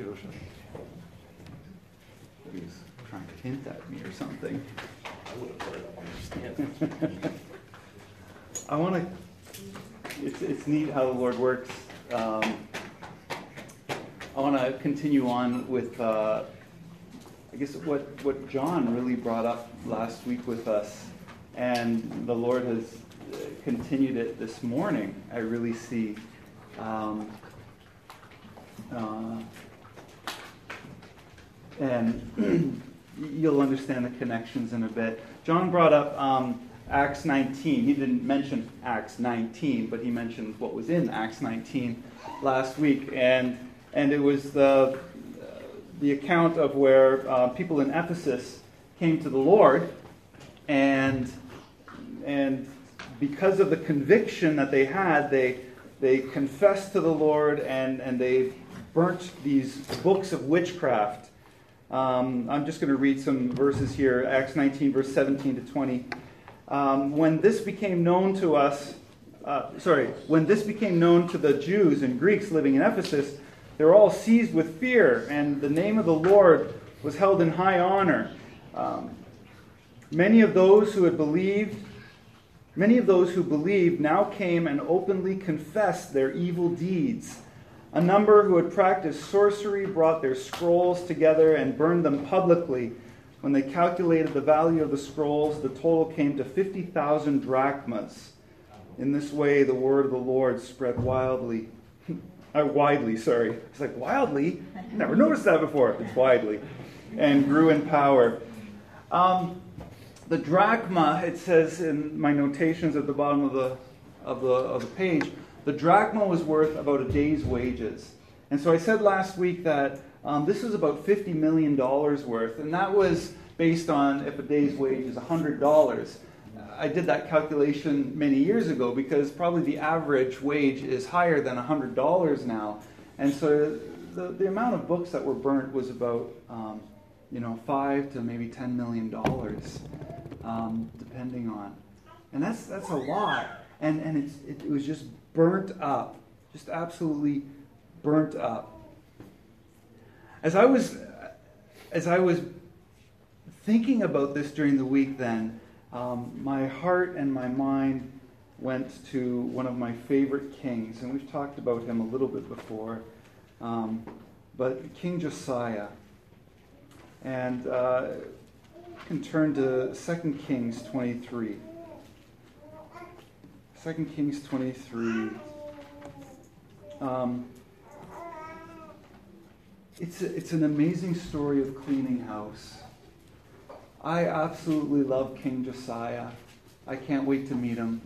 ocean. He was trying to hint at me or something. I would have put it up on your stand. I want to, it's neat how the Lord works. I want to continue on with, I guess, what John really brought up last week with us. And the Lord has continued it this morning, I really see. And you'll understand the connections in a bit. John brought up Acts 19. He didn't mention Acts 19, but he mentioned what was in Acts 19 last week. And it was the account of where people in Ephesus came to the Lord, and because of the conviction that they had, they confessed to the Lord, and they burnt these books of witchcraft. I'm just going to read some verses here. Acts 19, verse 17 to 20. When this became known to the Jews and Greeks living in Ephesus, they were all seized with fear, and the name of the Lord was held in high honor. Many of those who believed now came and openly confessed their evil deeds. A number who had practiced sorcery brought their scrolls together and burned them publicly. When they calculated the value of the scrolls, the total came to 50,000 drachmas. In this way, the word of the Lord spread widely. It's like, wildly? Never noticed that before. It's widely. And grew in power. The drachma, it says in my notations at the bottom of the page, the drachma was worth about a day's wages. And so I said last week that this is about $50 million worth, and that was based on if a day's wage is $100. I did that calculation many years ago because probably the average wage is higher than $100 now. And so the amount of books that were burnt was about $5 to maybe $10 million, depending on. And that's a lot. And it was just burnt up, just absolutely burnt up. As I was thinking about this during the week, then my heart and my mind went to one of my favorite kings, and we've talked about him a little bit before, but King Josiah. And you can turn to 2 Kings 23. 2 Kings 23. It's an amazing story of cleaning house. I absolutely love King Josiah. I can't wait to meet him.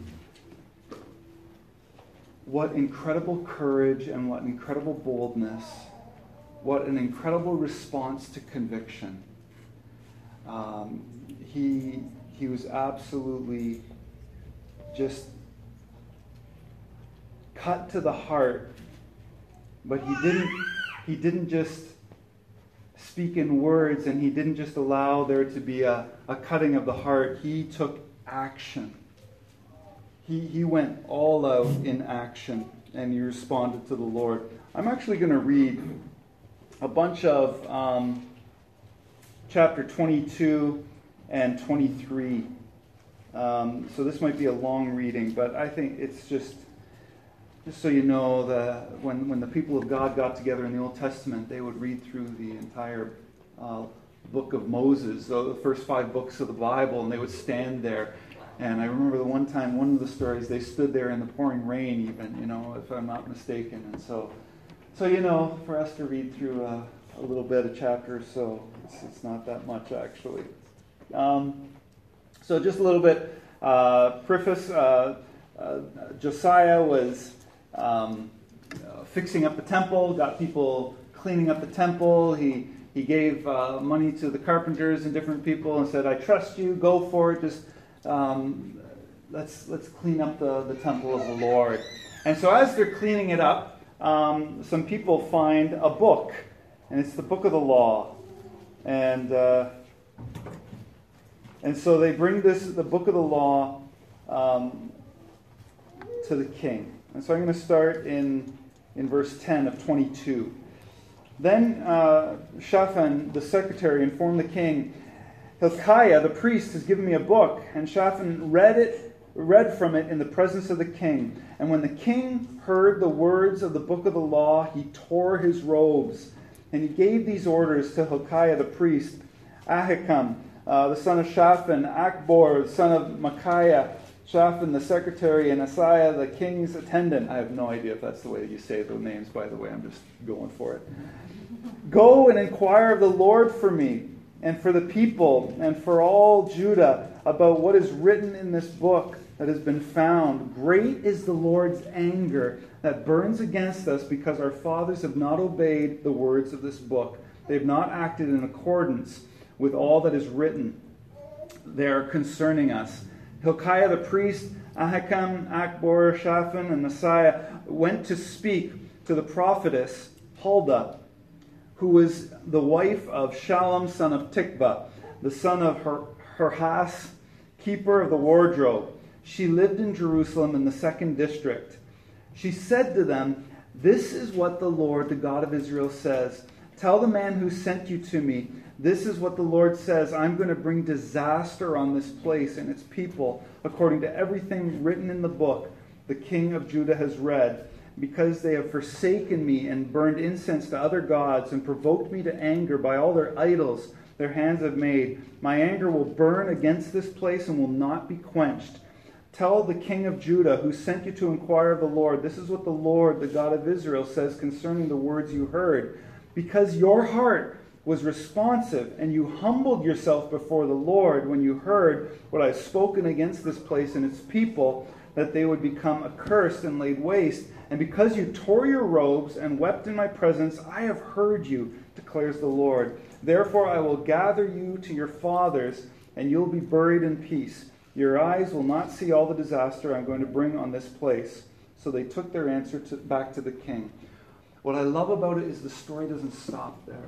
What incredible courage and what incredible boldness. What an incredible response to conviction. He was absolutely just cut to the heart, but he didn't just speak in words, and he didn't just allow there to be a cutting of the heart. He took action. He went all out in action, and he responded to the Lord. I'm actually going to read a bunch of chapter 22 and 23. So this might be a long reading, but I think it's just so you know, when the people of God got together in the Old Testament, they would read through the entire book of Moses, so the first 5 books of the Bible, and they would stand there. And I remember the one time, one of the stories, they stood there in the pouring rain even, if I'm not mistaken. And so for us to read through a little bit, a chapter or so, it's not that much actually. So just a little bit preface. Josiah was fixing up the temple, got people cleaning up the temple. He gave money to the carpenters and different people and said, "I trust you. Go for it. Just let's clean up the temple of the Lord." And so as they're cleaning it up, some people find a book, and it's the book of the law, and so they bring the book of the law to the king. And so I'm going to start in verse 10 of 22. Then Shaphan, the secretary, informed the king, Hilkiah, the priest, has given me a book. And Shaphan read from it in the presence of the king. And when the king heard the words of the book of the law, he tore his robes. And he gave these orders to Hilkiah the priest, Ahikam, the son of Shaphan, Akbor, the son of Micaiah, Shaphan the secretary, and Asaiah the king's attendant. I have no idea if that's the way you say the names, by the way. I'm just going for it. Go and inquire of the Lord for me, and for the people, and for all Judah, about what is written in this book that has been found. Great is the Lord's anger that burns against us, because our fathers have not obeyed the words of this book. They have not acted in accordance with all that is written there concerning us. Hilkiah the priest, Ahikam, Akbor, Shaphan, and Asaiah went to speak to the prophetess Huldah, who was the wife of Shallum, son of Tikvah, the son of Harhas, keeper of the wardrobe. She lived in Jerusalem in the 2nd district. She said to them, "This is what the Lord, the God of Israel, says. Tell the man who sent you to me, this is what the Lord says. I'm going to bring disaster on this place and its people, according to everything written in the book the king of Judah has read, because they have forsaken me and burned incense to other gods and provoked me to anger by all their idols their hands have made. My anger will burn against this place and will not be quenched. Tell the king of Judah, who sent you to inquire of the Lord, this is what the Lord, the God of Israel, says concerning the words you heard. Because your heart was responsive, and you humbled yourself before the Lord when you heard what I have spoken against this place and its people, that they would become accursed and laid waste. And because you tore your robes and wept in my presence, I have heard you, declares the Lord. Therefore I will gather you to your fathers, and you'll be buried in peace. Your eyes will not see all the disaster I'm going to bring on this place." So they took their answer back to the king. What I love about it is the story doesn't stop there.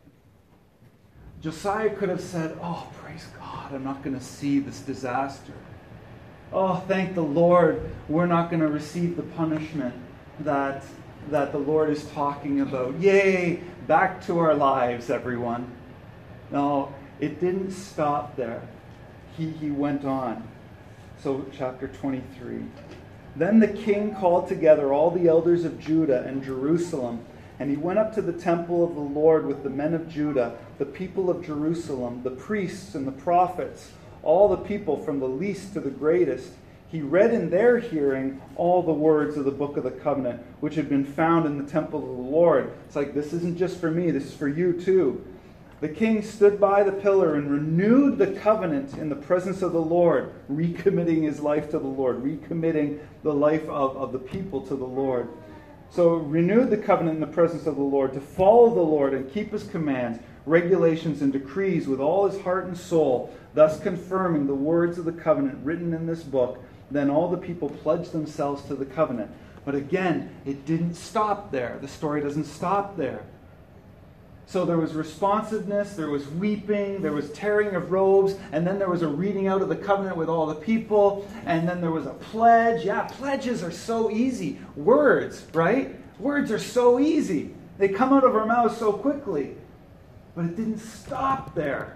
Josiah could have said, "Oh, praise God, I'm not going to see this disaster. Oh, thank the Lord, we're not going to receive the punishment that the Lord is talking about. Yay, back to our lives, everyone." No, it didn't stop there. He went on. So, chapter 23. Then the king called together all the elders of Judah and Jerusalem, and he went up to the temple of the Lord with the men of Judah, the people of Jerusalem, the priests and the prophets, all the people from the least to the greatest. He read in their hearing all the words of the book of the covenant, which had been found in the temple of the Lord. It's like, this isn't just for me, this is for you too. The king stood by the pillar and renewed the covenant in the presence of the Lord, recommitting his life to the Lord, recommitting the life of the people to the Lord. So renewed the covenant in the presence of the Lord, to follow the Lord and keep his commands, regulations, and decrees with all his heart and soul, thus confirming the words of the covenant written in this book. Then all the people pledged themselves to the covenant. But again, it didn't stop there. The story doesn't stop there. So there was responsiveness, there was weeping, there was tearing of robes, and then there was a reading out of the covenant with all the people, and then there was a pledge. Yeah, pledges are so easy. Words, right? Words are so easy. They come out of our mouths so quickly. But it didn't stop there.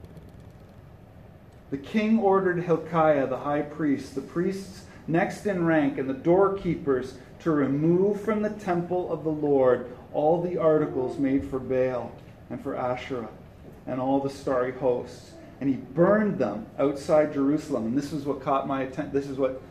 The king ordered Hilkiah, the high priest, the priests next in rank, and the doorkeepers to remove from the temple of the Lord all the articles made for Baal and for Asherah and all the starry hosts. And he burned them outside Jerusalem. And this is what caught my attention. This is what,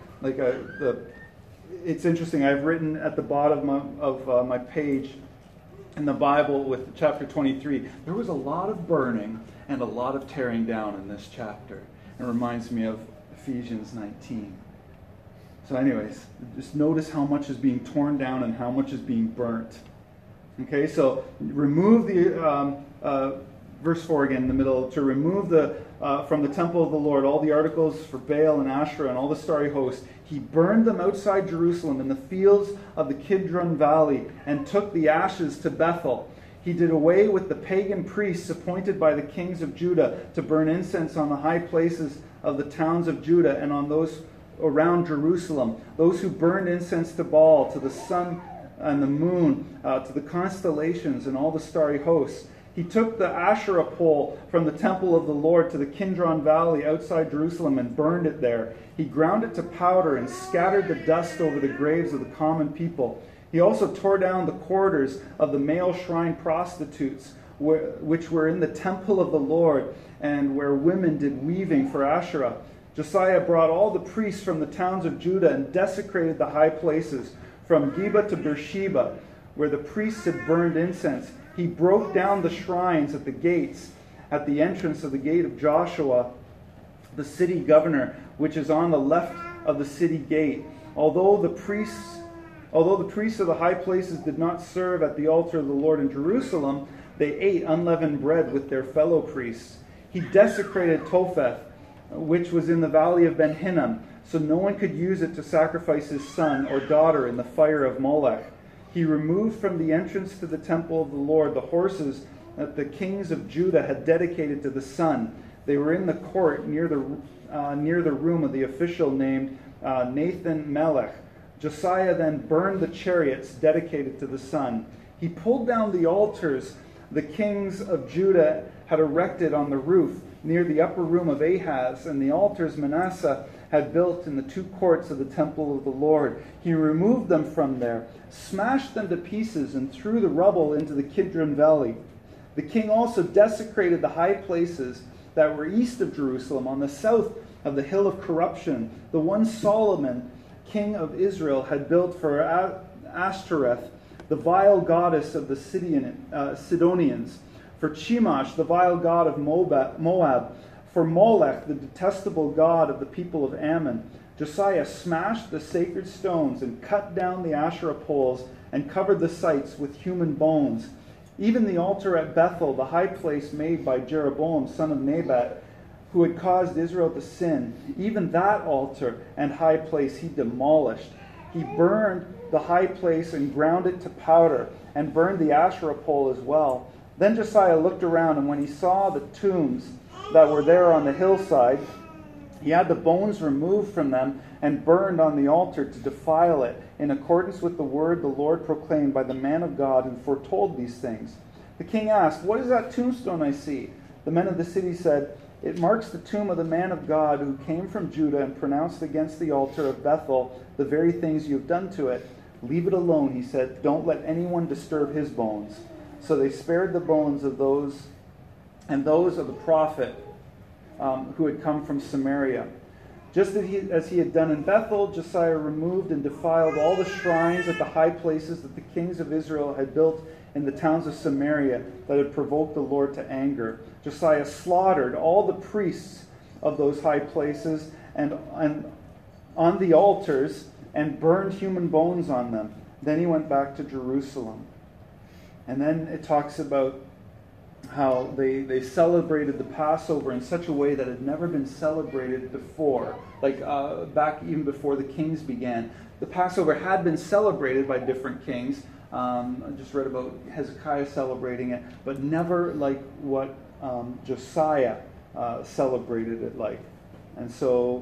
it's interesting. I've written at the bottom of my page in the Bible with chapter 23, there was a lot of burning and a lot of tearing down in this chapter. It reminds me of Ephesians 19. So anyways, just notice how much is being torn down and how much is being burnt. Okay, so remove the, verse 4 again in the middle, to remove from the temple of the Lord all the articles for Baal and Asherah and all the starry host. He burned them outside Jerusalem in the fields of the Kidron Valley and took the ashes to Bethel. He did away with the pagan priests appointed by the kings of Judah to burn incense on the high places of the towns of Judah and on those around Jerusalem, those who burned incense to Baal, to the sun and the moon, to the constellations and all the starry hosts. He took the Asherah pole from the temple of the Lord to the Kidron Valley outside Jerusalem and burned it there. He ground it to powder and scattered the dust over the graves of the common people. He also tore down the quarters of the male shrine prostitutes, which were in the temple of the Lord, and where women did weaving for Asherah. Josiah brought all the priests from the towns of Judah and desecrated the high places, from Geba to Beersheba, where the priests had burned incense. He broke down the shrines at the gates, at the entrance of the gate of Joshua, the city governor, which is on the left of the city gate. Although the priests of the high places did not serve at the altar of the Lord in Jerusalem, they ate unleavened bread with their fellow priests. He desecrated Topheth, which was in the valley of Ben Hinnom, so no one could use it to sacrifice his son or daughter in the fire of Molech. He removed from the entrance to the temple of the Lord the horses that the kings of Judah had dedicated to the sun. They were in the court near the room of the official named Nathan Melech. Josiah then burned the chariots dedicated to the sun. He pulled down the altars the kings of Judah had erected on the roof near the upper room of Ahaz, and the altars Manasseh had built in the two courts of the temple of the Lord. He removed them from there, smashed them to pieces, and threw the rubble into the Kidron Valley. The king also desecrated the high places that were east of Jerusalem, on the south of the hill of corruption, the one Solomon, king of Israel, had built for Ashtoreth, the vile goddess of the Sidonians, for Chemosh, the vile god of Moab, for Molech, the detestable god of the people of Ammon. Josiah smashed the sacred stones and cut down the Asherah poles and covered the sites with human bones. Even the altar at Bethel, the high place made by Jeroboam, son of Nebat, who had caused Israel to sin, even that altar and high place he demolished. He burned the high place and ground it to powder, and burned the Asherah pole as well. Then Josiah looked around, and when he saw the tombs that were there on the hillside, he had the bones removed from them and burned on the altar to defile it, in accordance with the word the Lord proclaimed by the man of God who foretold these things. The king asked, "What is that tombstone I see?" The men of the city said, "It marks the tomb of the man of God who came from Judah and pronounced against the altar of Bethel the very things you have done to it." "Leave it alone," he said. "Don't let anyone disturb his bones." So they spared the bones of those and those of the prophet who had come from Samaria. Just as he had done in Bethel, Josiah removed and defiled all the shrines at the high places that the kings of Israel had built in the towns of Samaria that had provoked the Lord to anger. Josiah slaughtered all the priests of those high places and on the altars and burned human bones on them. Then he went back to Jerusalem. And then it talks about how they celebrated the Passover in such a way that had never been celebrated before, back even before the kings began. The Passover had been celebrated by different kings. I just read about Hezekiah celebrating it, but never like what Josiah celebrated it like. And so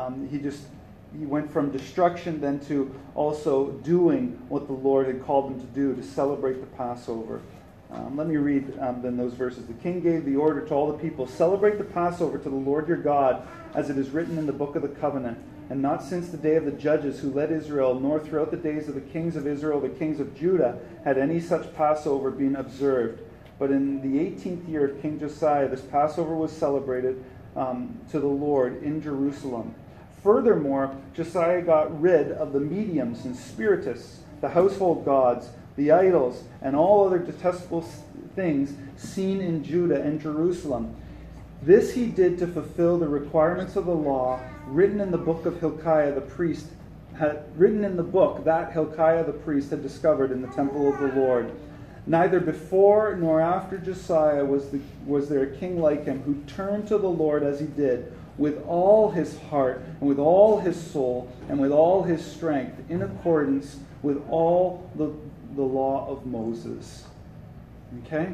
he went from destruction then to also doing what the Lord had called him to do, to celebrate the Passover. Let me read then those verses. The king gave the order to all the people, "Celebrate the Passover to the Lord your God, as it is written in the book of the covenant. And not since the day of the judges who led Israel, nor throughout the days of the kings of Israel, the kings of Judah, had any such Passover been observed. But in the 18th year of King Josiah, this Passover was celebrated to the Lord in Jerusalem. Furthermore, Josiah got rid of the mediums and spiritists, the household gods, the idols, and all other detestable things seen in Judah and Jerusalem. This he did to fulfill the requirements of the law written in the book of Hilkiah the priest, that Hilkiah the priest had discovered in the temple of the Lord. Neither before nor after Josiah was there a king like him who turned to the Lord as he did, with all his heart and with all his soul and with all his strength, in accordance with all the law of Moses." Okay?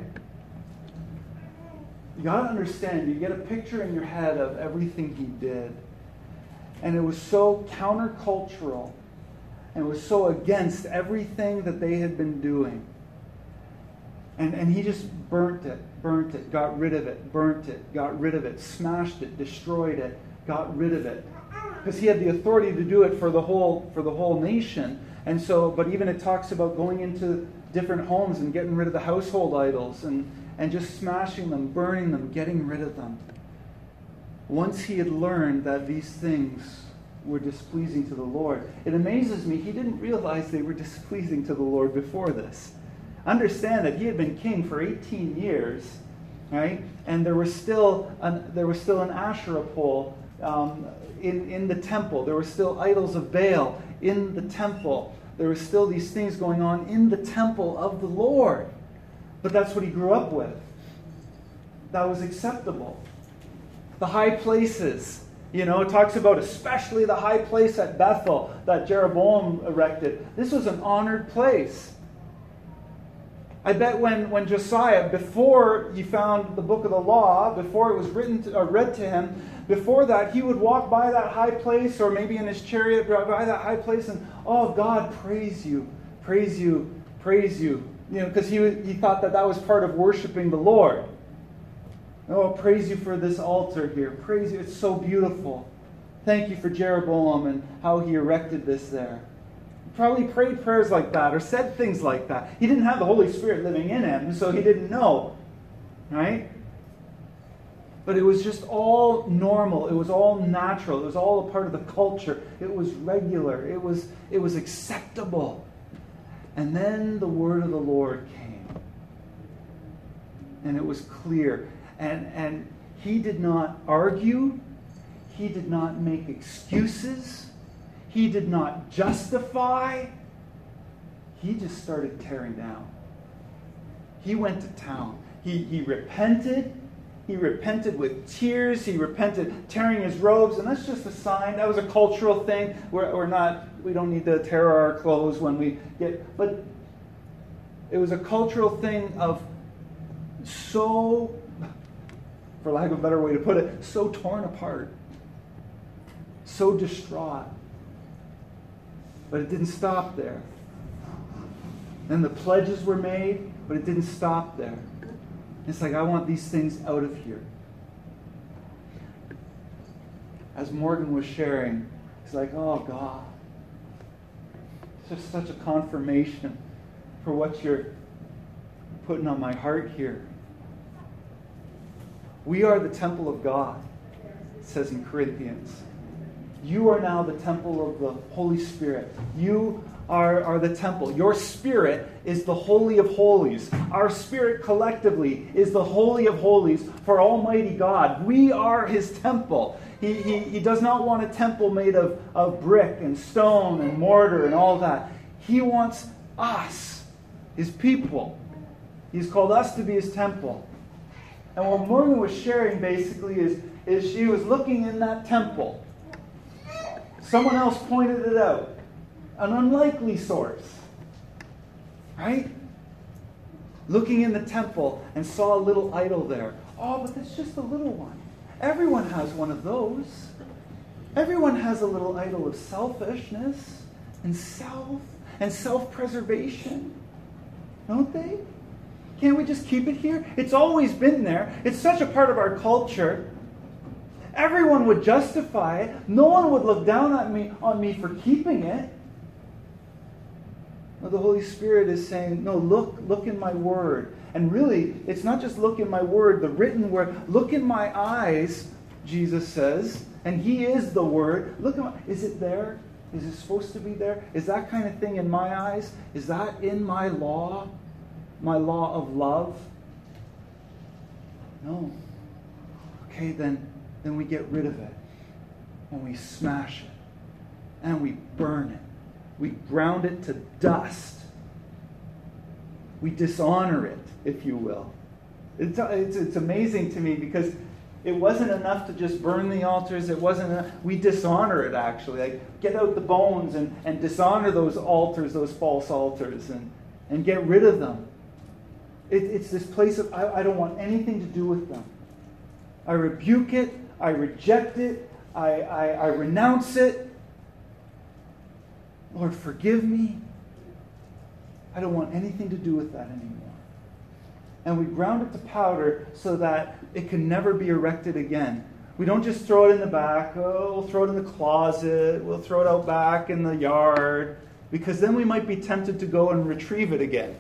You got to understand, you get a picture in your head of everything he did. And it was so countercultural and was so against everything that they had been doing. And he just burnt it, got rid of it, burnt it, got rid of it, smashed it, destroyed it, got rid of it. Because he had the authority to do it for the whole nation. And so, but even it talks about going into different homes and getting rid of the household idols and just smashing them, burning them, getting rid of them. Once he had learned that these things were displeasing to the Lord, it amazes me he didn't realize they were displeasing to the Lord before this. Understand that he had been king for 18 years, right? And there was still an Asherah pole in the temple. There were still idols of Baal in the temple. There were still these things going on in the temple of the Lord. But that's what he grew up with. That was acceptable. The high places, it talks about especially the high place at Bethel that Jeroboam erected. This was an honored place. I bet when Josiah, before he found the book of the law, before it was read to him, before that, he would walk by that high place, or maybe in his chariot by that high place, and, oh, God, praise you, praise you, praise you. Because he thought that was part of worshiping the Lord. Oh, praise you for this altar here. Praise you. It's so beautiful. Thank you for Jeroboam and how he erected this there. He probably prayed prayers like that or said things like that. He didn't have the Holy Spirit living in him, so he didn't know. Right? But it was just all normal. It was all natural. It was all a part of the culture. It was regular. It was acceptable. And then the word of the Lord came. And it was clear. And he did not argue. He did not make excuses. He did not justify. He just started tearing down. He went to town. He repented. He repented with tears. He repented tearing his robes. And that's just a sign. That was a cultural thing. We don't need to tear our clothes when we get... But it was a cultural thing of so, for lack of a better way to put it, so torn apart. So distraught. But it didn't stop there. And the pledges were made, but it didn't stop there. It's like, I want these things out of here. As Morgan was sharing, it's like, oh God, it's just such a confirmation for what you're putting on my heart here. We are the temple of God, it says in Corinthians. You are now the temple of the Holy Spirit. You are the temple. Your spirit is the Holy of Holies. Our spirit collectively is the Holy of Holies for Almighty God. We are His temple. He does not want a temple made of brick and stone and mortar and all that. He wants us, His people. He's called us to be His temple. And what Morgan was sharing basically is she was looking in that temple. Someone else pointed it out. An unlikely source. Right? Looking in the temple and saw a little idol there. Oh, but that's just a little one. Everyone has one of those. Everyone has a little idol of selfishness and self-preservation. Don't they? Can't we just keep it here? It's always been there. It's such a part of our culture. Everyone would justify it. No one would look down on me for keeping it. Well, the Holy Spirit is saying, no, look in my word. And really, it's not just look in my word, the written word. Look in my eyes, Jesus says, and He is the word. Is it there? Is it supposed to be there? Is that kind of thing in my eyes? Is that in my law? My law of love? No. Okay, then we get rid of it. And we smash it. And we burn it. We ground it to dust. We dishonor it, if you will. It's amazing to me because it wasn't enough to just burn the altars. It wasn't enough. We dishonor it, actually. Like, get out the bones and dishonor those altars, those false altars, and get rid of them. It's this place of, I don't want anything to do with them. I rebuke it. I reject it. I renounce it. Lord, forgive me. I don't want anything to do with that anymore. And we ground it to powder so that it can never be erected again. We don't just throw it in the back. Oh, we'll throw it in the closet. We'll throw it out back in the yard. Because then we might be tempted to go and retrieve it again.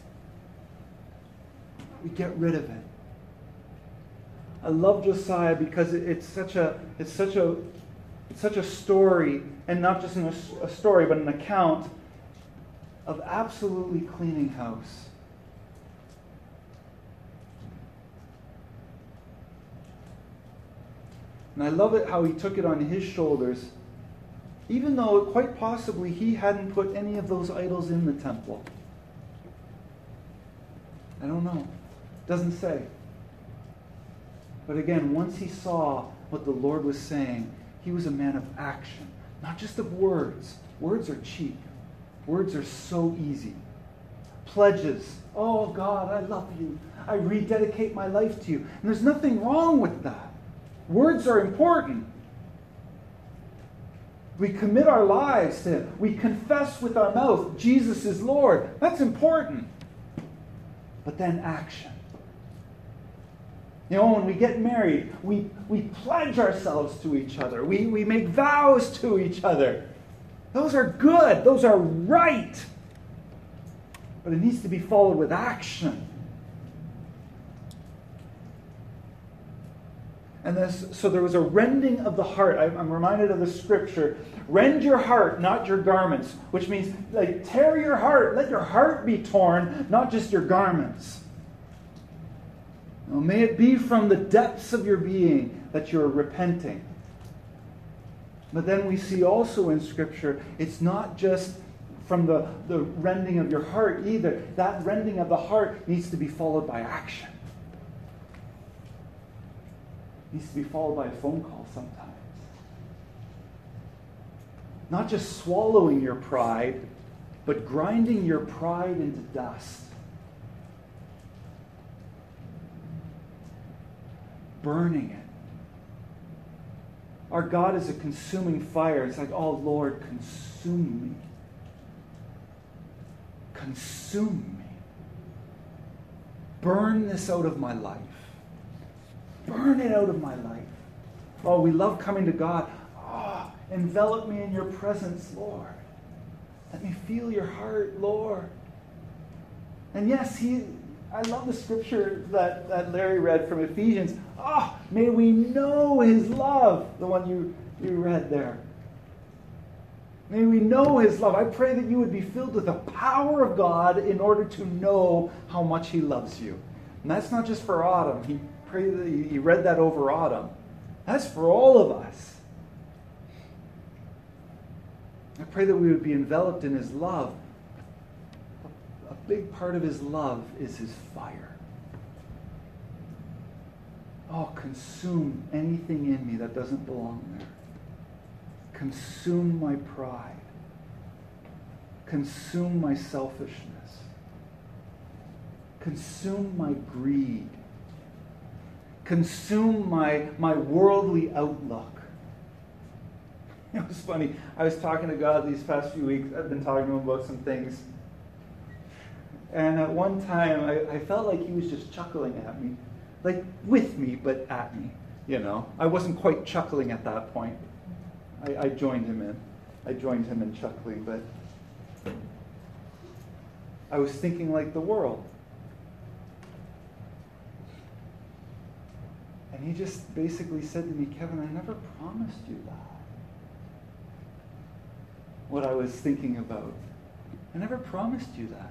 We get rid of it. I love Josiah because it's such a story, and not just a story, but an account of absolutely cleaning house. And I love it how he took it on his shoulders, even though quite possibly he hadn't put any of those idols in the temple. I don't know. Doesn't say. But again, once he saw what the Lord was saying, he was a man of action, not just of words. Words are cheap. Words are so easy. Pledges. Oh God, I love you. I rededicate my life to you. And there's nothing wrong with that. Words are important. We commit our lives to Him. We confess with our mouth, Jesus is Lord. That's important. But then action. You know, when we get married, we pledge ourselves to each other. We make vows to each other. Those are good. Those are right. But it needs to be followed with action. And so there was a rending of the heart. I'm reminded of the scripture. Rend your heart, not your garments. Which means, like, tear your heart. Let your heart be torn, not just your garments. Now, may it be from the depths of your being that you're repenting. But then we see also in Scripture, it's not just from the rending of your heart either. That rending of the heart needs to be followed by action. It needs to be followed by a phone call sometimes. Not just swallowing your pride, but grinding your pride into dust. Burning it. Our God is a consuming fire. It's like, oh Lord, consume me. Consume me. Burn this out of my life. Burn it out of my life. Oh, we love coming to God. Oh, envelop me in your presence, Lord. Let me feel your heart, Lord. And yes, I love the scripture that Larry read from Ephesians. Oh, may we know His love, the one you read there. May we know His love. I pray that you would be filled with the power of God in order to know how much He loves you. And that's not just for Autumn. He read that over Autumn. That's for all of us. I pray that we would be enveloped in His love. A big part of His love is His fire. Oh, consume anything in me that doesn't belong there. Consume my pride. Consume my selfishness. Consume my greed. Consume my worldly outlook. It was funny. I was talking to God these past few weeks. I've been talking to Him about some things. And at one time, I felt like He was just chuckling at me. Like, with me, but at me. You know, I wasn't quite chuckling at that point. I joined Him in. I joined Him in chuckling, but I was thinking like the world. And He just basically said to me, Kevin, I never promised you that. What I was thinking about. I never promised you that.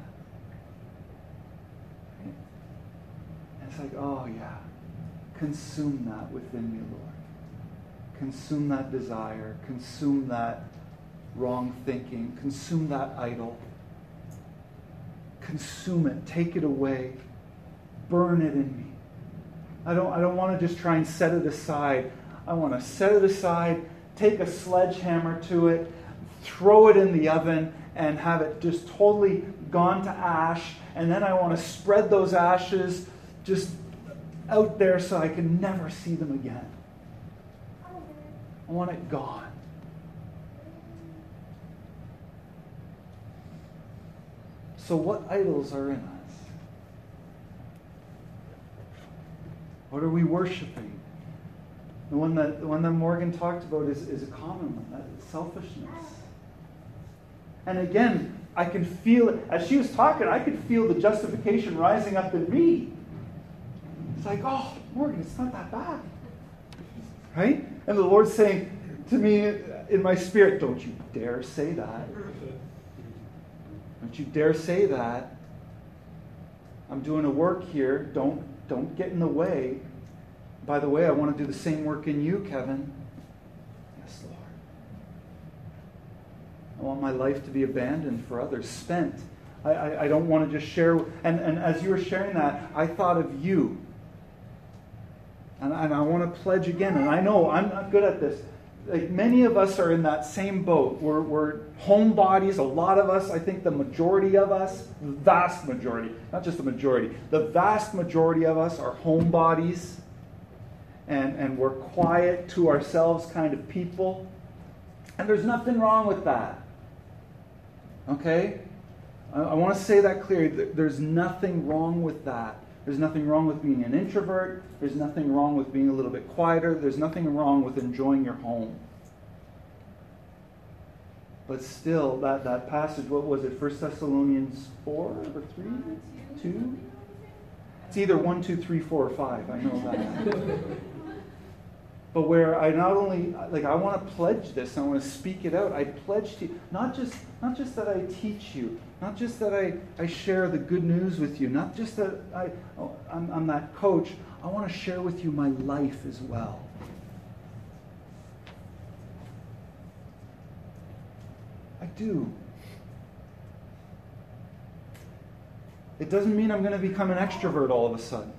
And it's like, oh yeah, consume that within me, Lord. Consume that desire. Consume that wrong thinking. Consume that idol. Consume it. Take it away. Burn it in me. I don't want to just try and set it aside. I want to set it aside, take a sledgehammer to it, throw it in the oven, and have it just totally gone to ash. And then I want to spread those ashes just out there so I can never see them again. I want it gone. So what idols are in us? What are we worshiping? The one that Morgan talked about is a common one, that's selfishness. And again, I can feel it. As she was talking, I could feel the justification rising up in me. It's like, oh, Morgan, it's not that bad. Right? And the Lord's saying to me in my spirit, don't you dare say that. Don't you dare say that. I'm doing a work here. Don't get in the way. By the way, I want to do the same work in you, Kevin. Yes, Lord. I want my life to be abandoned for others, spent. I don't want to just share. And as you were sharing that, I thought of you. And I want to pledge again. And I know I'm not good at this. Like many of us are in that same boat. We're homebodies. A lot of us, I think the majority of us, the vast majority, not just the majority, the vast majority of us are homebodies. And we're quiet to ourselves kind of people. And there's nothing wrong with that. Okay? I want to say that clearly. There's nothing wrong with that. There's nothing wrong with being an introvert. There's nothing wrong with being a little bit quieter. There's nothing wrong with enjoying your home. But still, that passage, what was it? 1 Thessalonians 4 or 3? 2? It's either 1, 2, 3, 4, or 5. I know that. But where I not only, I want to pledge this, I want to speak it out. I pledge to you, not just that I teach you, not just that I share the good news with you, not just that I'm that coach. I want to share with you my life as well. I do. It doesn't mean I'm going to become an extrovert all of a sudden.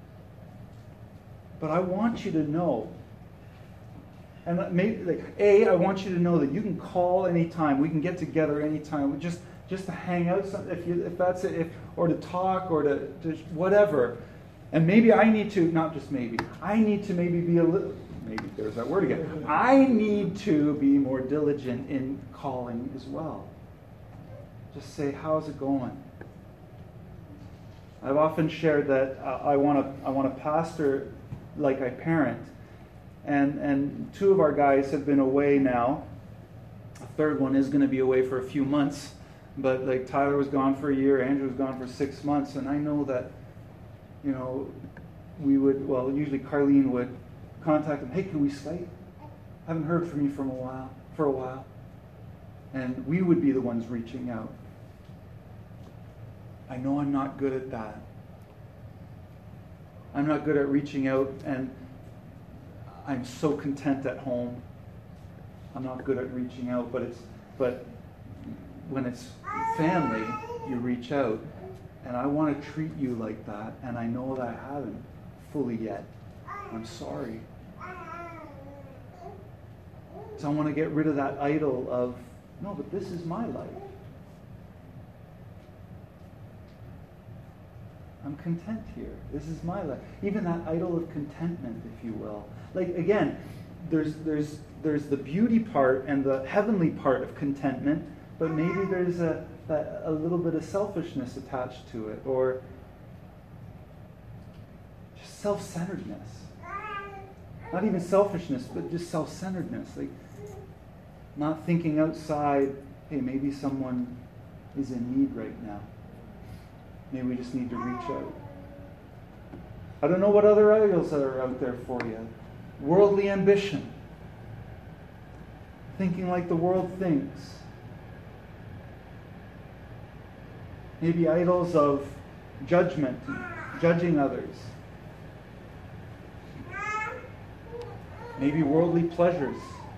But I want you to know. And maybe, I want you to know that you can call anytime. We can get together anytime. Just to hang out, if that's it, or to talk, or to whatever. And maybe I need to, not just maybe, I need to maybe be a little, maybe there's that word again. I need to be more diligent in calling as well. Just say, how's it going? I've often shared that I want to pastor like I parent. And 2 of our guys have been away now. A third one is going to be away for a few months. But Tyler was gone for a year, Andrew was gone for 6 months, and I know that, we would, usually Carlene would contact them, hey, can we Skype? Haven't heard from you for a while. And we would be the ones reaching out. I know I'm not good at that. I'm not good at reaching out, and I'm so content at home. I'm not good at reaching out, but when it's family, you reach out. And I want to treat you like that, and I know that I haven't fully yet. I'm sorry. So I want to get rid of that idol of, no, but this is my life. I'm content here. This is my life. Even that idol of contentment, if you will. Again, there's the beauty part and the heavenly part of contentment, but maybe there's a little bit of selfishness attached to it, or just self-centeredness. Not even selfishness, but just self-centeredness. Not thinking outside, hey, maybe someone is in need right now. Maybe we just need to reach out. I don't know what other idols are out there for you. Worldly ambition. Thinking like the world thinks. Maybe idols of judgment, judging others. Maybe worldly pleasures.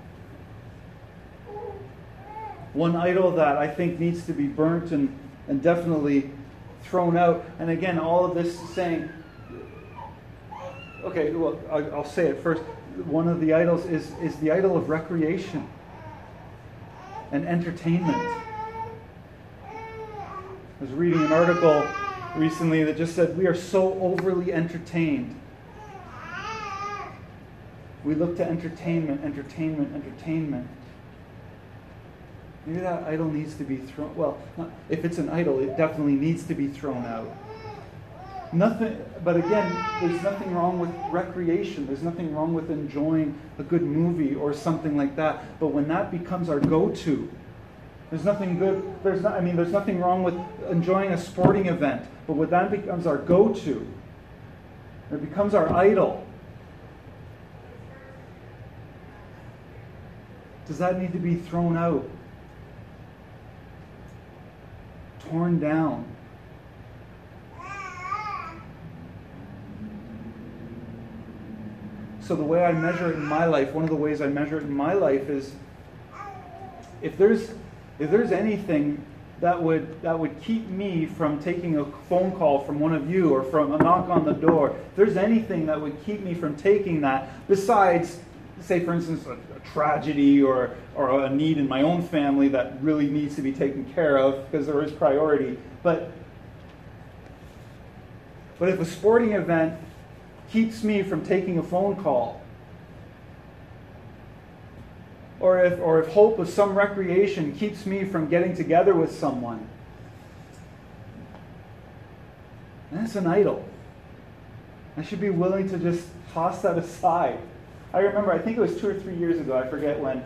One idol that I think needs to be burnt and definitely thrown out. And again, all of this is saying, okay, well, I'll say it first. One of the idols is the idol of recreation and entertainment. I was reading an article recently that just said we are so overly entertained. We look to entertainment. Maybe that idol needs to be thrown. Well, if it's an idol, it definitely needs to be thrown out. Nothing, but again, there's nothing wrong with recreation. There's nothing wrong with enjoying a good movie or something like that. But when that becomes our go-to, there's nothing good. There's nothing wrong with enjoying a sporting event. But when that becomes our go-to, it becomes our idol. Does that need to be thrown out? Torn down? So the way I measure it in my life, one of the ways I measure it in my life is if there's anything that would keep me from taking a phone call from one of you or from a knock on the door, if there's anything that would keep me from taking that, besides, say for instance, a tragedy or a need in my own family that really needs to be taken care of because there is priority, but if a sporting event keeps me from taking a phone call, or if hope of some recreation keeps me from getting together with someone, that's an idol. I should be willing to just toss that aside. I remember, I think it was 2 or 3 years ago, I forget when,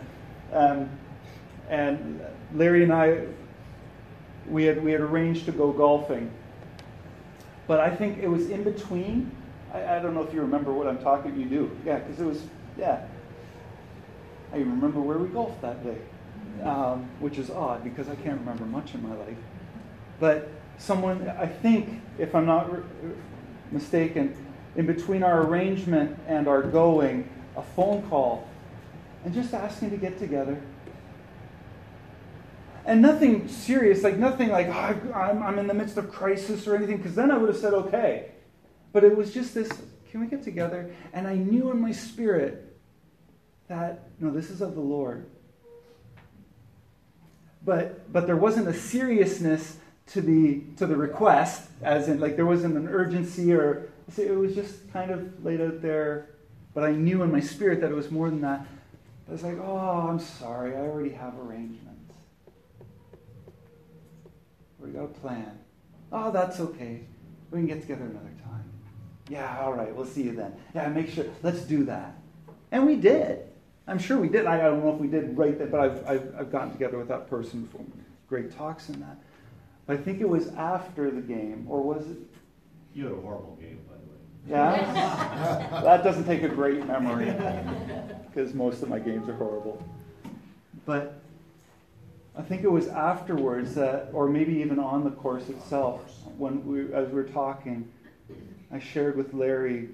and Larry and I, we had arranged to go golfing. But I think it was in between. I don't know if you remember what I'm talking. You do, yeah, because it was, yeah. I remember where we golfed that day, which is odd because I can't remember much in my life. But someone, I think, if I'm not mistaken, in between our arrangement and our going, a phone call, and just asking to get together. And nothing serious, like nothing like, oh, I'm in the midst of crisis or anything, because then I would have said okay. But it was just this, can we get together? And I knew in my spirit that, no, this is of the Lord. But there wasn't a seriousness to the request, as in, like, there wasn't an urgency, or it was just kind of laid out there. But I knew in my spirit that it was more than that. I was like, oh, I'm sorry, I already have arrangements. We got a plan. Oh, that's okay. We can get together another time. Yeah, all right, we'll see you then. Yeah, make sure, let's do that. And we did. I'm sure we did. I don't know if we did right then, but I've gotten together with that person before. Great talks and that. But I think it was after the game, or was it? You had a horrible game, by the way. Yeah? That doesn't take a great memory, because most of my games are horrible. But I think it was afterwards that, or maybe even on the course itself, as we were talking, I shared with Larry,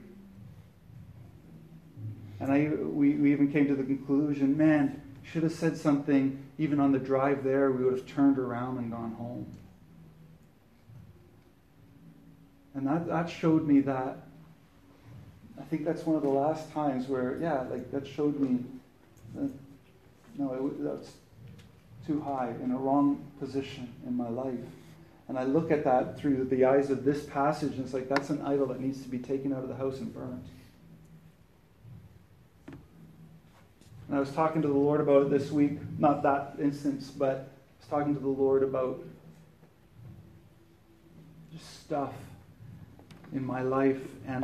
and we even came to the conclusion, man, should have said something even on the drive there. We would have turned around and gone home. And that showed me that. I think that's one of the last times where, yeah, like that showed me that, no, that's too high, in a wrong position in my life. And I look at that through the eyes of this passage, and it's like, that's an idol that needs to be taken out of the house and burned. And I was talking to the Lord about it this week, not that instance, but I was talking to the Lord about just stuff in my life, and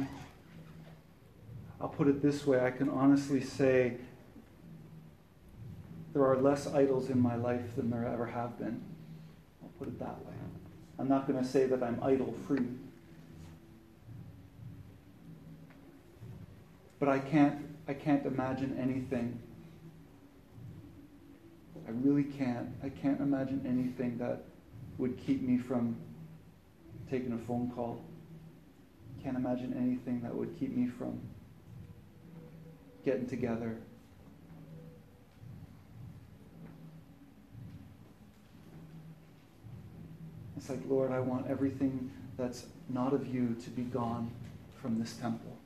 I'll put it this way, I can honestly say there are less idols in my life than there ever have been. I'll put it that way. I'm not going to say that I'm idol-free. But I can't imagine anything. I really can't. I can't imagine anything that would keep me from taking a phone call. Can't imagine anything that would keep me from getting together. It's like, Lord, I want everything that's not of you to be gone from this temple.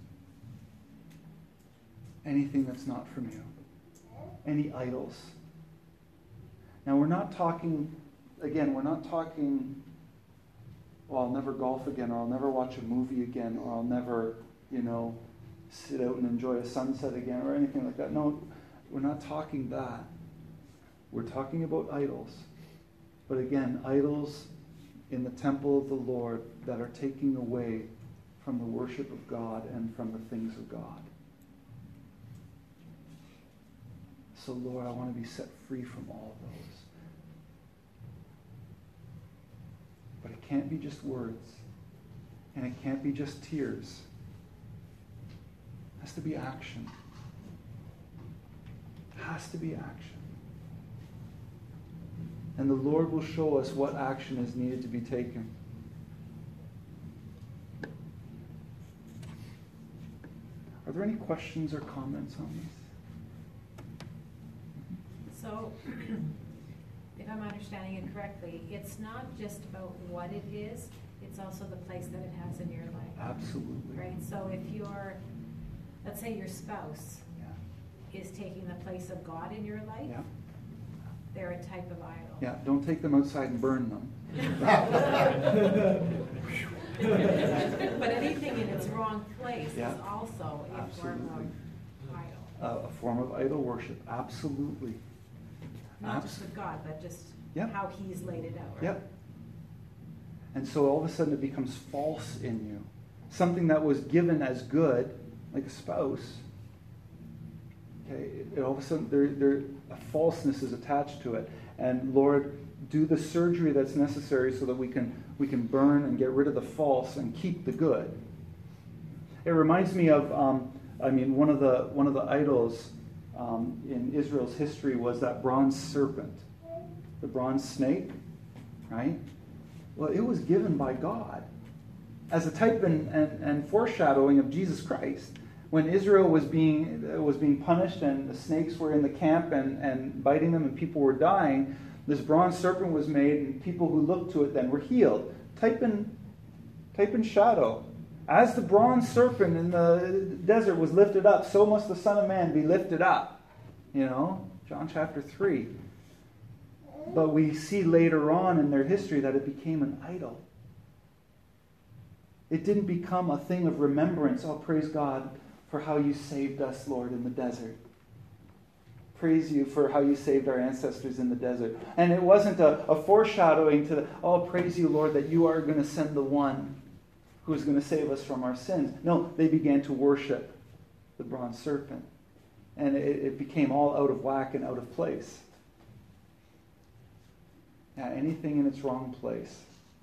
Anything that's not from you. Any idols. Now, we're not talking, well, I'll never golf again, or I'll never watch a movie again, or I'll never, sit out and enjoy a sunset again, or anything like that. No, we're not talking that. We're talking about idols. But again, idols in the temple of the Lord that are taking away from the worship of God and from the things of God. So Lord, I want to be set free from all of those. But it can't be just words. And it can't be just tears. It has to be action. It has to be action. And the Lord will show us what action is needed to be taken. Are there any questions or comments on this? So, if I'm understanding it correctly, it's not just about what it is, it's also the place that it has in your life. Absolutely. Right? So if let's say your spouse is taking the place of God in your life, they're a type of idol. Yeah, don't take them outside and burn them. But anything in its wrong place is also a form of idol. A form of idol worship, absolutely. Not just with God, but just how He's laid it out. Right? Yep. And so all of a sudden it becomes false in you. Something that was given as good, like a spouse, okay, all of a sudden a falseness is attached to it. And Lord, do the surgery that's necessary so that we can burn and get rid of the false and keep the good. It reminds me of one of the idols in Israel's history was that bronze serpent, the bronze snake, right? Well, it was given by God as a type and foreshadowing of Jesus Christ. When Israel was being punished and the snakes were in the camp and biting them and people were dying, this bronze serpent was made and people who looked to it then were healed. Type and shadow. As the bronze serpent in the desert was lifted up, so must the Son of Man be lifted up. John chapter 3. But we see later on in their history that it became an idol. It didn't become a thing of remembrance. Oh, praise God for how you saved us, Lord, in the desert. Praise you for how you saved our ancestors in the desert. And it wasn't a foreshadowing to praise you, Lord, that you are going to send the one who is going to save us from our sins. No, they began to worship the bronze serpent. And it became all out of whack and out of place. Now, anything in its wrong place.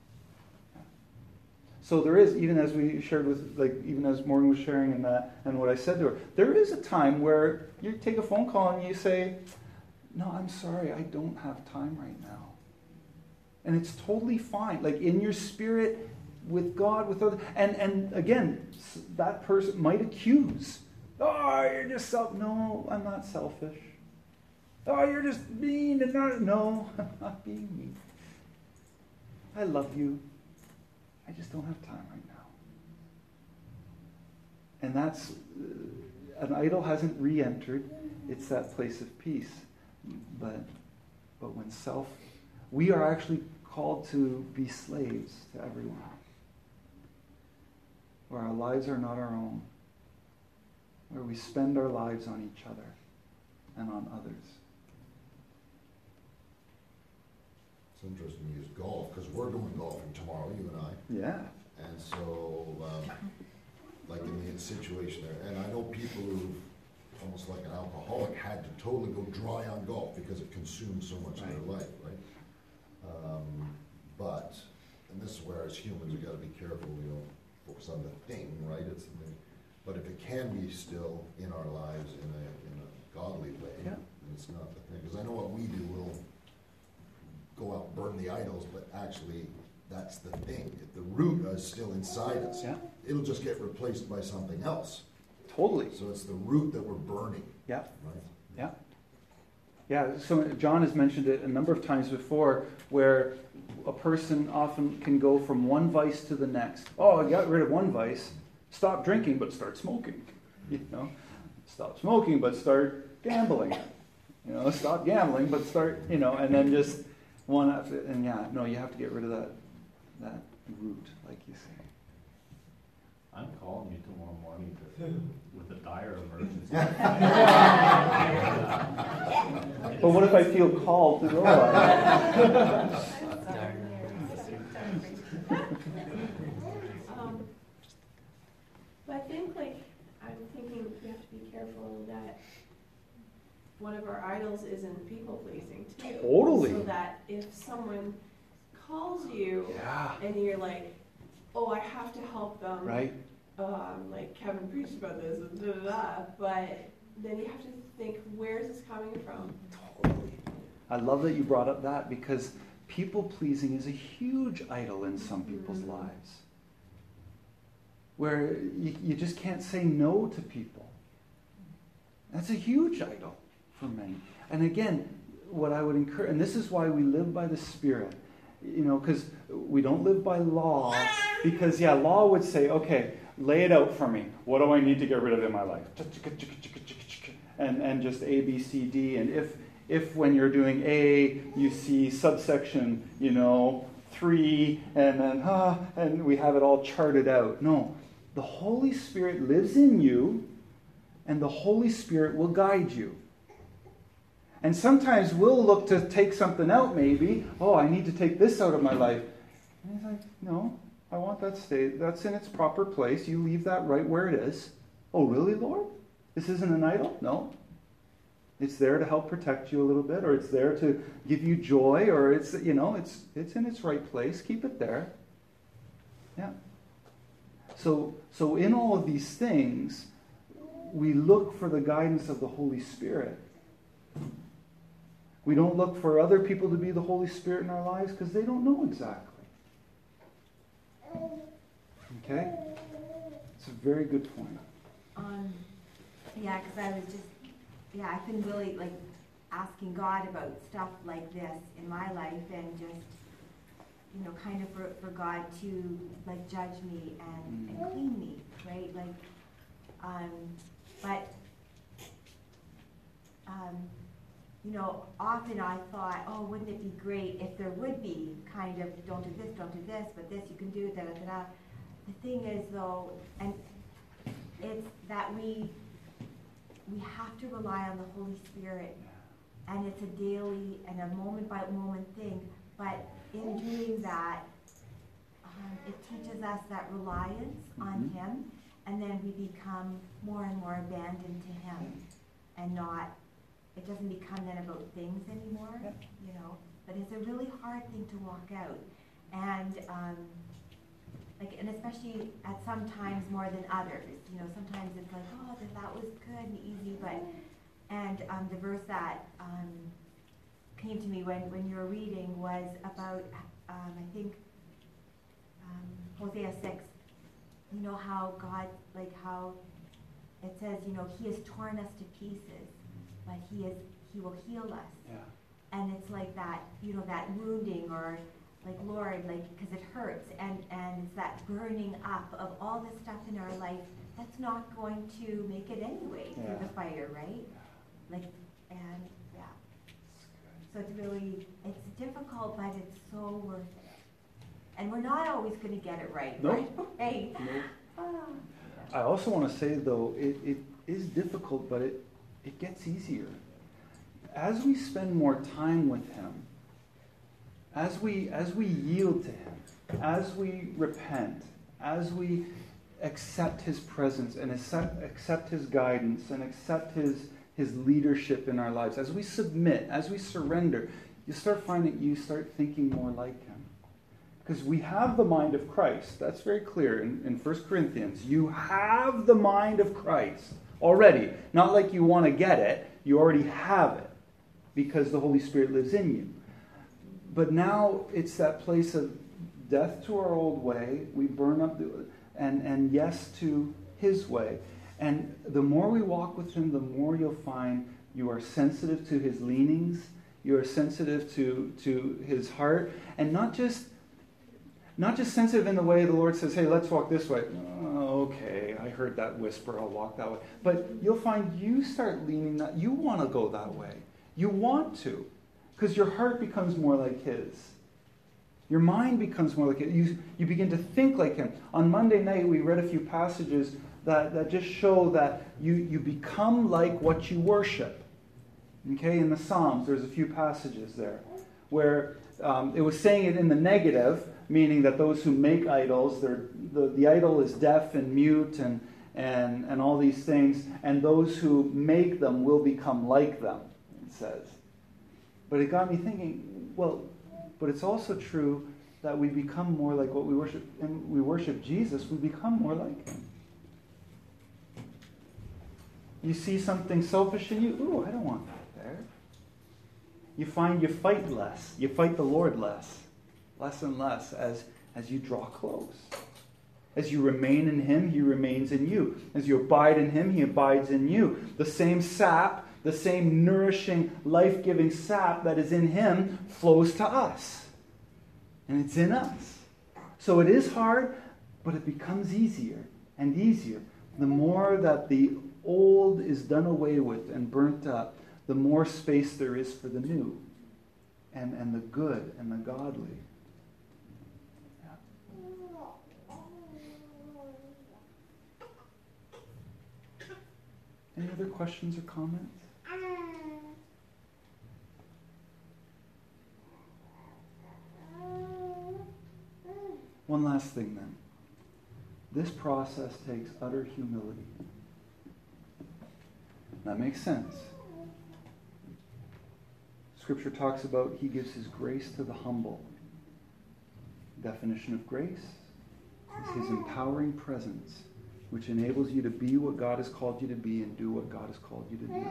So there is, even as we shared even as Morgan was sharing and what I said to her, there is a time where you take a phone call and you say, no, I'm sorry, I don't have time right now. And it's totally fine. Like in your spirit, with God, with others. And again, that person might accuse. Oh, you're just no, I'm not selfish. Oh, you're just mean and not. No, I'm not being mean. I love you. I just don't have time right now. And that's, an idol hasn't re-entered. It's that place of peace. But when we are actually called to be slaves to everyone. Where our lives are not our own. Where we spend our lives on each other and on others. It's interesting you use golf, because we're going golfing tomorrow, you and I. Yeah. And so, like in the situation there, and I know people who, almost like an alcoholic, had to totally go dry on golf because it consumes so much of their life, right? And this is where as humans we've got to be careful we don't focus on the thing, right? It's the thing. But if it can be still in our lives in a godly way, then it's not the thing. Because I know what we do, we'll go out and burn the idols, but actually that's the thing. If the root is still inside us, it'll just get replaced by something else. Totally. So it's the root that we're burning. Yeah. Right? Yeah. Yeah, so John has mentioned it a number of times before where a person often can go from one vice to the next. Oh, I got rid of one vice. Stop drinking, but start smoking. Stop smoking, but start gambling. Stop gambling, but start, and then just one after, and you have to get rid of that root, like you say. I'm calling you tomorrow morning with a dire emergency. But what if I feel called to go on? But I think, I'm thinking we have to be careful that one of our idols isn't people-pleasing, too. Totally. So that if someone calls you and you're like, oh, I have to help them. Right. Like Kevin preached about this, and but then you have to think, where's this coming from? Totally. I love that you brought up that, because people-pleasing is a huge idol in some people's lives. Where you just can't say no to people. That's a huge idol for many. And again, what I would encourage, and this is why we live by the Spirit, because we don't live by law, because law would say, okay, lay it out for me. What do I need to get rid of in my life? And just A, B, C, D. And if when you're doing A, you see subsection, 3, and then, and we have it all charted out. No. The Holy Spirit lives in you, and the Holy Spirit will guide you. And sometimes we'll look to take something out, maybe. Oh, I need to take this out of my life. And he's like, no, I want that stay. That's in its proper place. You leave that right where it is. Oh, really, Lord? This isn't an idol? No. It's there to help protect you a little bit, or it's there to give you joy, or it's in its right place. Keep it there. Yeah. So in all of these things, we look for the guidance of the Holy Spirit. We don't look for other people to be the Holy Spirit in our lives because they don't know exactly. Okay? It's a very good point. Because I was just, I've been really asking God about stuff like this in my life, and just, kind of for God to judge me and clean me, right? Often I thought, oh, wouldn't it be great if there would be kind of, don't do this, but this you can do, da-da-da-da. The thing is, though, and it's that we have to rely on the Holy Spirit, and it's a daily and a moment-by-moment thing, but in doing that, it teaches us that reliance on Him, and then we become more and more abandoned to Him, and it doesn't become then about things anymore, but it's a really hard thing to walk out, and and especially at some times more than others, sometimes it's like, oh, that was good and easy, and the verse that came to me when you were reading was about, I think, Hosea 6, how God, how it says, He has torn us to pieces, but He will heal us. Yeah. And it's like that, that wounding, or Lord, because it hurts, and it's that burning up of all the stuff in our life that's not going to make it anyway through the fire, right? So it's difficult, but it's so worth it. And we're not always going to get it right. Nope. Right? Nope. I also want to say, though, it is difficult, but it gets easier. As we spend more time with Him, as we yield to Him, as we repent, as we accept His presence and accept His guidance and accept His leadership in our lives, as we submit, as we surrender, you start thinking more like Him. Because we have the mind of Christ. That's very clear in 1 Corinthians. You have the mind of Christ already. Not like you want to get it. You already have it because the Holy Spirit lives in you. But now it's that place of death to our old way. We burn up and yes to His way. And the more we walk with Him, the more you'll find you are sensitive to His leanings. You are sensitive to His heart. And not just sensitive in the way the Lord says, hey, let's walk this way. Oh, okay, I heard that whisper, I'll walk that way. But you'll find you start leaning that. You want to go that way. You want to. Because your heart becomes more like His. Your mind becomes more like His. You begin to think like Him. On Monday night, we read a few passages that just show that you become like what you worship. Okay, in the Psalms, there's a few passages there where it was saying it in the negative, meaning that those who make idols, the idol is deaf and mute and all these things, and those who make them will become like them, it says. But it got me thinking, well, but it's also true that we become more like what we worship, and we worship Jesus, we become more like him. You see something selfish in you, ooh, I don't want that there. You find you fight less. You fight the Lord less and less as you draw close. As you remain in him, he remains in you. As you abide in him, he abides in you. The same sap, the same nourishing, life-giving sap that is in him flows to us. And it's in us. So it is hard, but it becomes easier and easier. The more that the old is done away with and burnt up, the more space there is for the new and the good and the godly. Yeah. Any other questions or comments? One last thing then. This process takes utter humility. That makes sense. Scripture talks about he gives his grace to the humble. Definition of grace is his empowering presence, which enables you to be what God has called you to be and do what God has called you to do.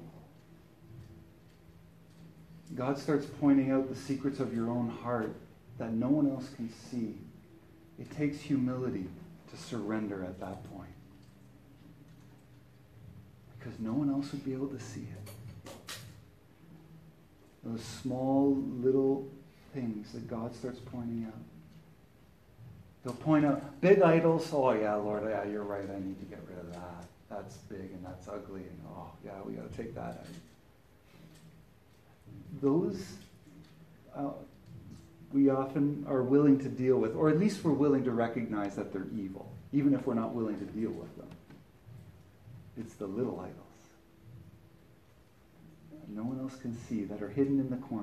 God starts pointing out the secrets of your own heart that no one else can see. It takes humility to surrender at that point. Because no one else would be able to see it. Those small little things that God starts pointing out. He'll point out big idols. Oh yeah, Lord, yeah, you're right. I need to get rid of that. That's big and that's ugly. And oh yeah, we got to take that out. Those we often are willing to deal with, or at least we're willing to recognize that they're evil, even if we're not willing to deal with them. It's the little idols that no one else can see, that are hidden in the corner.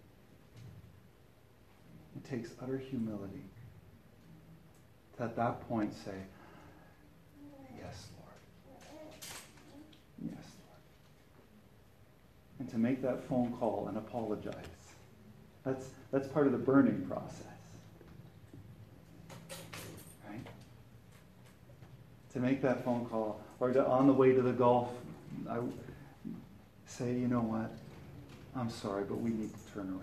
It takes utter humility to at that point say, yes, Lord. Yes, Lord. And to make that phone call and apologize. That's part of the burning process. Right? To make that phone call, or on the way to the golf, I say, you know what? I'm sorry, but we need to turn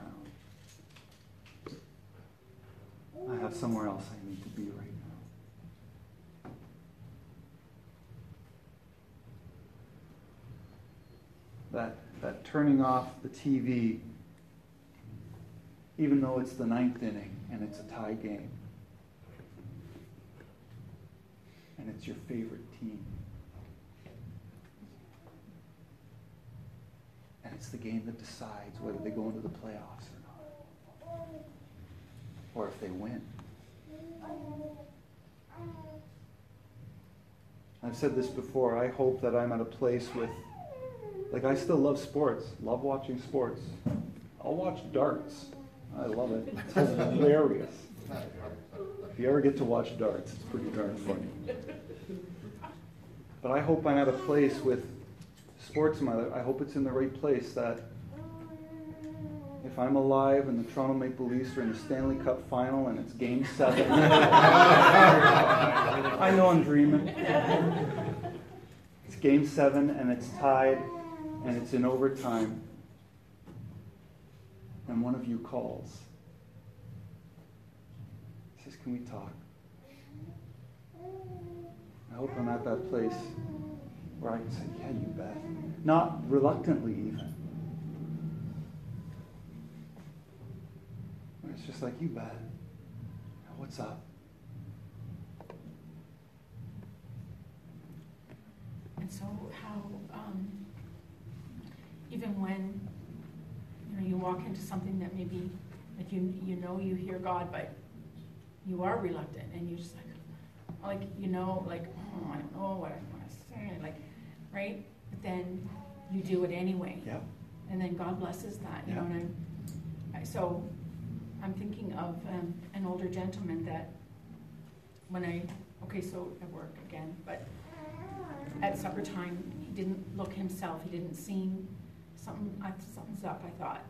around. I have somewhere else I need to be right now. That turning off the TV, even though it's the 9th inning and it's a tie game, and it's your favorite team, and it's the game that decides whether they go into the playoffs or not, or if they win. I've said this before, I hope that I'm at a place with, like, I still love sports, love watching sports. I'll watch darts. I love it. It's hilarious. If you ever get to watch darts, it's pretty darn funny. But I hope I'm at a place with sports in my life. I hope it's in the right place that if I'm alive and the Toronto Maple Leafs are in the Stanley Cup final and it's Game 7, I know I'm dreaming. It's Game 7 and it's tied and it's in overtime. And one of you calls. Says, can we talk? I hope I'm at that place where I can say, yeah, you bet. Not reluctantly even. It's just like, you bet. What's up? And so how, even when you walk into something that maybe, like you hear God, but you are reluctant, and you're just like, oh, I don't know what I want to say, right? But then you do it anyway. Yep. and then God blesses that, you know, Yeah. and so I'm thinking of an older gentleman that so at work again, but at supper time, he didn't look himself, he didn't seem, something's up, I thought,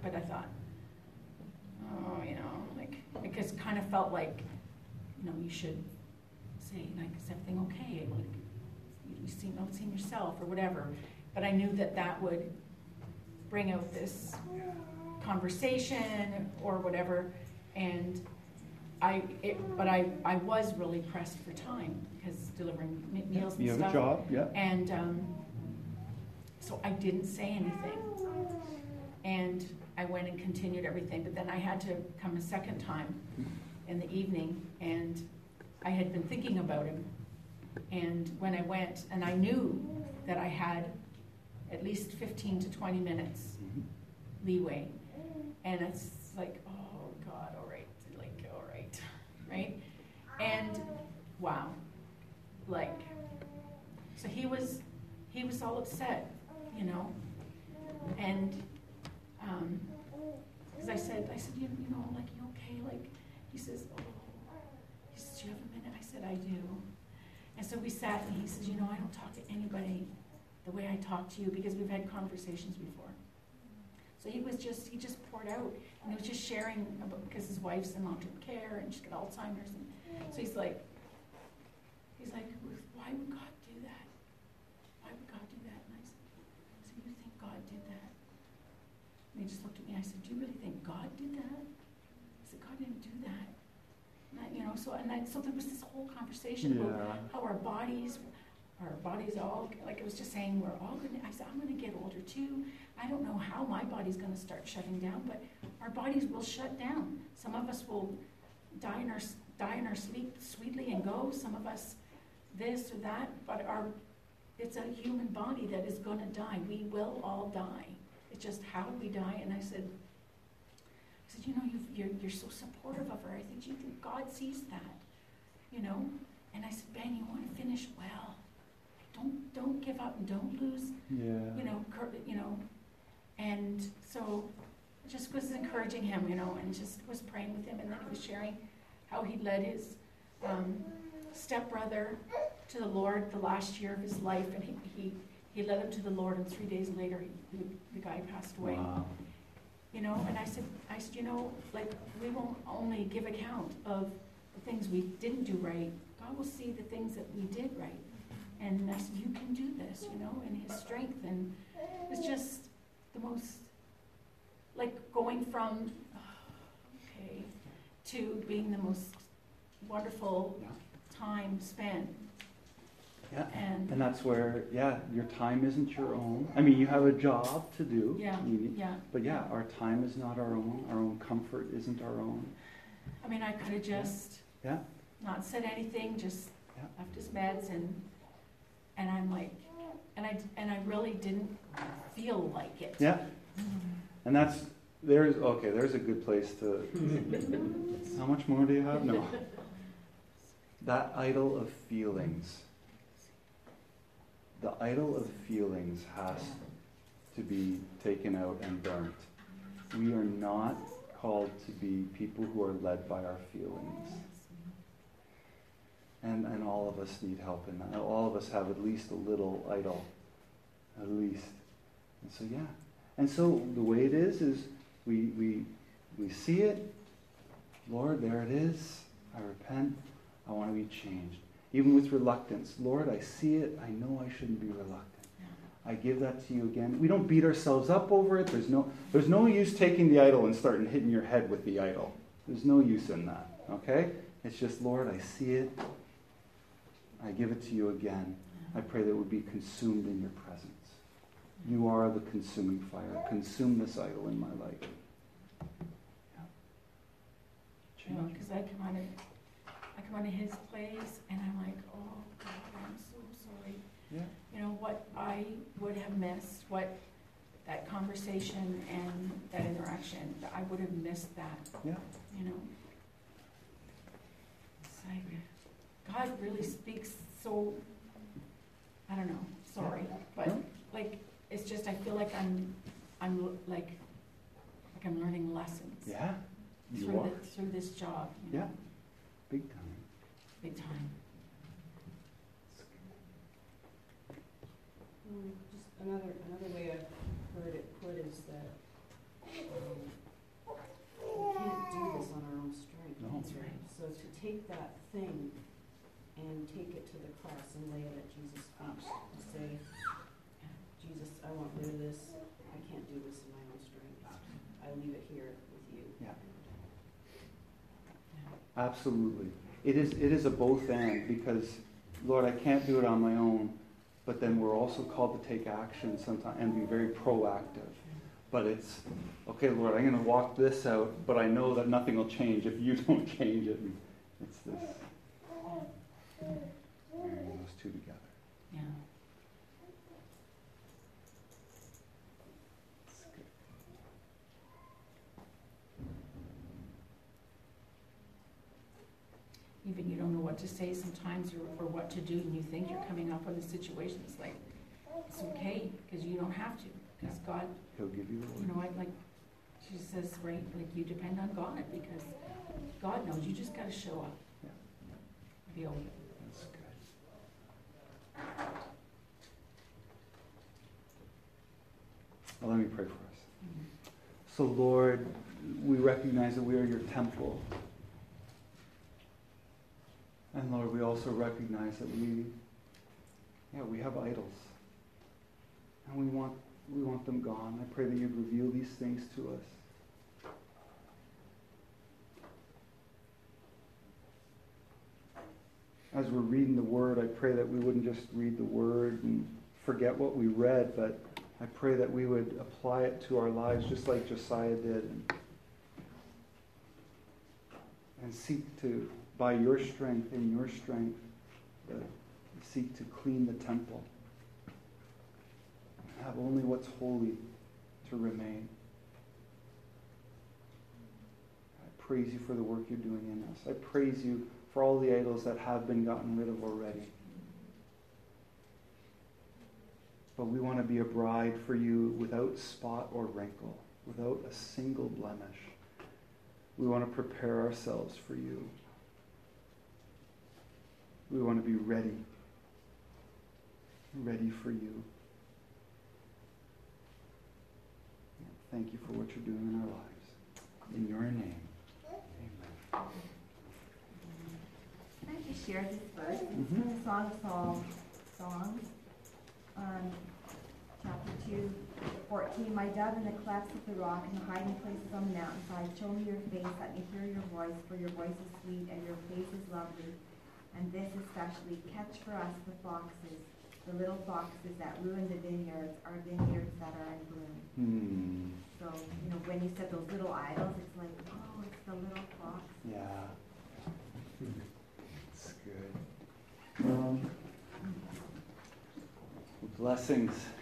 oh, you know, like, because it kind of felt like, you know, you should say, like, is everything okay? Like, you don't seem yourself or whatever. But I knew that would bring out this conversation or whatever, and I was really pressed for time because delivering meals and You have stuff. a job, yeah. And so I didn't say anything. And I went and continued everything, but then I had to come a second time in the evening, and I had been thinking about him. And when I went, and I knew that I had at least 15 to 20 minutes leeway, and it's like, oh God, all right, like, all right, right? And wow, like, so he was all upset, you know, and because I said, you know, like, you okay? Like, he says, do you have a minute? I said, I do. And so we sat, and he says, you know, I don't talk to anybody the way I talk to you because we've had conversations before. So he just poured out, and he was just sharing about, because his wife's in long-term care and she's got Alzheimer's, and so he's like, why would God do that? Why would God do that? And I said, you think God did that? And he just looked at me. I said, do you really think God did that? I said, God didn't do that. And so there was this whole conversation about how our bodies all, like I was just saying, we're all going to, I said, I'm going to get older too. I don't know how my body's going to start shutting down, but our bodies will shut down. Some of us will die in our sleep sweetly and go. Some of us this or that, but it's a human body that is going to die. We will all die. It's just how we die. And I said, you know, you're so supportive of her. I said, do you think God sees that? You know? And I said, Ben, you want to finish well. Don't give up and don't lose. Yeah. You know. And so I just was encouraging him, you know, and just was praying with him. And then he was sharing how he led his stepbrother to the Lord the last year of his life, and he led him to the Lord, and 3 days later the guy passed away. Wow. You know, and I said, you know, like, we won't only give account of the things we didn't do right. God will see the things that we did right. And I said, you can do this, you know, in his strength. And it was just the most, like, going from, to being the most wonderful time spent. Yeah. And that's where, your time isn't your own. I mean, you have a job to do. But our time is not our own. Our own comfort isn't our own. I mean, I could have just not said anything, just left his meds, and I'm like, and I really didn't feel like it. Yeah. And there's a good place to, how much more do you have? No. That idol of feelings. The idol of feelings has to be taken out and burnt. We are not called to be people who are led by our feelings. And all of us need help in that. All of us have at least a little idol. At least. And so, And so the way it is we see it. Lord, there it is. I repent. I want to be changed. Even with reluctance. Lord, I see it. I know I shouldn't be reluctant. I give that to you again. We don't beat ourselves up over it. There's no use taking the idol and starting hitting your head with the idol. There's no use in that. Okay? It's just, Lord, I see it. I give it to you again. I pray that it would be consumed in your presence. You are the consuming fire. Consume this idol in my life. Because I come onto his place, and I'm like, oh God, I'm so sorry. Yeah. You know, what I would have missed, what that conversation and that interaction, I would have missed that. Yeah. You know. It's like, God really speaks so, I don't know, sorry. But like, it's just, I feel like I'm like I'm learning lessons. Yeah, you are. Through this job. You know, Yeah, big time. big time. Just another way I've heard it put is that we can't do this on our own strength. No. That's right. So to take that thing and take it to the cross and lay it at Jesus' feet and say, Jesus, I want rid of this. I can't do this in my own strength. I leave it here with you. Yeah. Absolutely. It is a both and, because, Lord, I can't do it on my own, but then we're also called to take action sometimes and be very proactive. But it's, okay, Lord, I'm going to walk this out, but I know that nothing will change if you don't change it. And it's this, marrying those two together. Yeah. It's good. Even you don't know what to say sometimes or what to do, and you think you're coming up with a situation. It's like, it's okay, because you don't have to. Because God, He'll give you the you word. know, like she says, right, like you depend on God, because God knows. You just got to show up. Yeah. Be open. That's good. Well, let me pray for us. Mhm. So, Lord, we recognize that we are your temple. And Lord, we also recognize that we have idols. And we want them gone. I pray that you'd reveal these things to us. As we're reading the Word, I pray that we wouldn't just read the Word and forget what we read, but I pray that we would apply it to our lives just like Josiah did, and seek to, by your strength and your strength, seek to clean the temple. Have only what's holy to remain. I praise you for the work you're doing in us. I praise you for all the idols that have been gotten rid of already. But we want to be a bride for you without spot or wrinkle, without a single blemish. We want to prepare ourselves for you. We want to be ready for you. Thank you for what you're doing in our lives. In your name, amen. Can I just share this verse? It's from the Song of Songs, chapter 2, 14. My dove in the clefts of the rock and the hiding places on the mountainside, show me your face, let me hear your voice, for your voice is sweet and your face is lovely. And this especially, catch for us the foxes, the little foxes that ruin the vineyards, our vineyards that are in bloom. So, when you said those little idols, it's like, oh, it's the little fox. Yeah. It's good. Blessings.